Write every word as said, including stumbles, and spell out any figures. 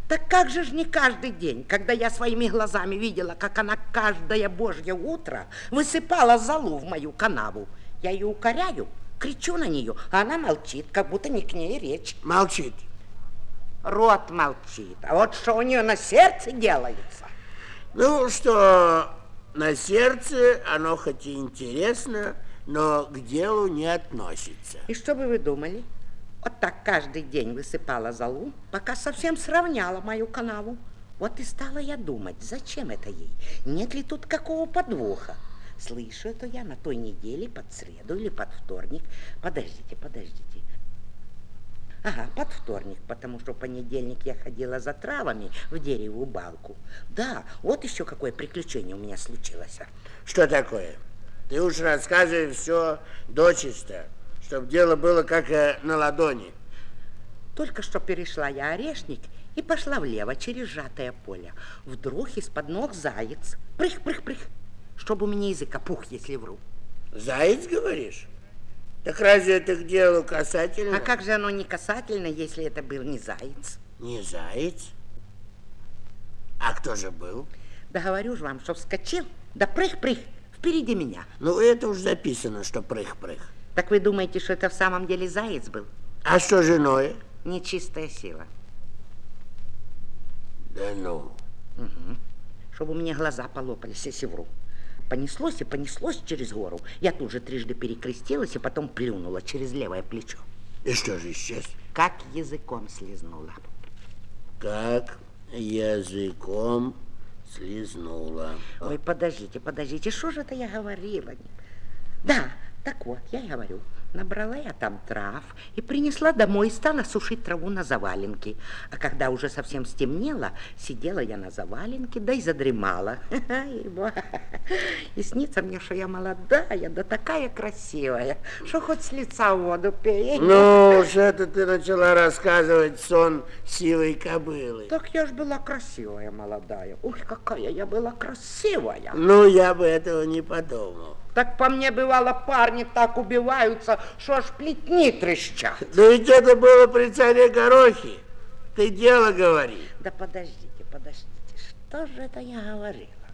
Так как же ж не каждый день, когда я своими глазами видела, как она каждое божье утро высыпала золу в мою канаву. Я ее укоряю, кричу на нее, а она молчит, как будто не к ней речь. Молчит. Рот молчит. А вот что у нее на сердце делается? Ну, что на сердце, оно хоть и интересно, но к делу не относится. И что бы вы думали? Вот так каждый день высыпала золу, пока совсем сравняла мою канаву. Вот и стала я думать, зачем это ей? Нет ли тут какого подвоха? Слышу это я на той неделе под среду или под вторник. Подождите, подождите. Ага, под вторник, потому что в понедельник я ходила за травами в дереву балку. Да, вот еще какое приключение у меня случилось. Что такое? Ты уж рассказывай все дочисто, чтобы дело было как на ладони. Только что перешла я орешник и пошла влево через сжатое поле. Вдруг из-под ног заяц. Прых-прых-прых, чтобы у меня язык опух, если вру. Заяц, говоришь? Так разве это к делу касательно? А как же оно не касательно, если это был не заяц? Не заяц? А кто же был? Да говорю же вам, что вскочил, да прых-прых, впереди меня. Ну, это уж записано, что прых-прых. Так вы думаете, что это в самом деле заяц был? А что же иное? Нечистая сила. Да ну. Угу. Чтобы у меня глаза полопались, если вру. Понеслось и понеслось через гору. Я тут же трижды перекрестилась и потом плюнула через левое плечо. И что же исчез? Как языком слезнула. Как языком слезнула. Ой, подождите, подождите, что же это я говорила? Да, так вот, я и говорю. Набрала я там трав и принесла домой и стала сушить траву на заваленке. А когда уже совсем стемнело, сидела я на заваленке, да и задремала. И снится мне, что я молодая, да такая красивая, что хоть с лица воду пей. Ну, уж это ты начала рассказывать сон сивой кобылы. Так я ж была красивая, молодая. Ух, какая я была красивая. Ну, я бы этого не подумал. Так по мне, бывало, парни так убиваются, что аж плетни трещат. Да ведь это было при царе Горохе. Ты дело говори. Да подождите, подождите, что же это я говорила?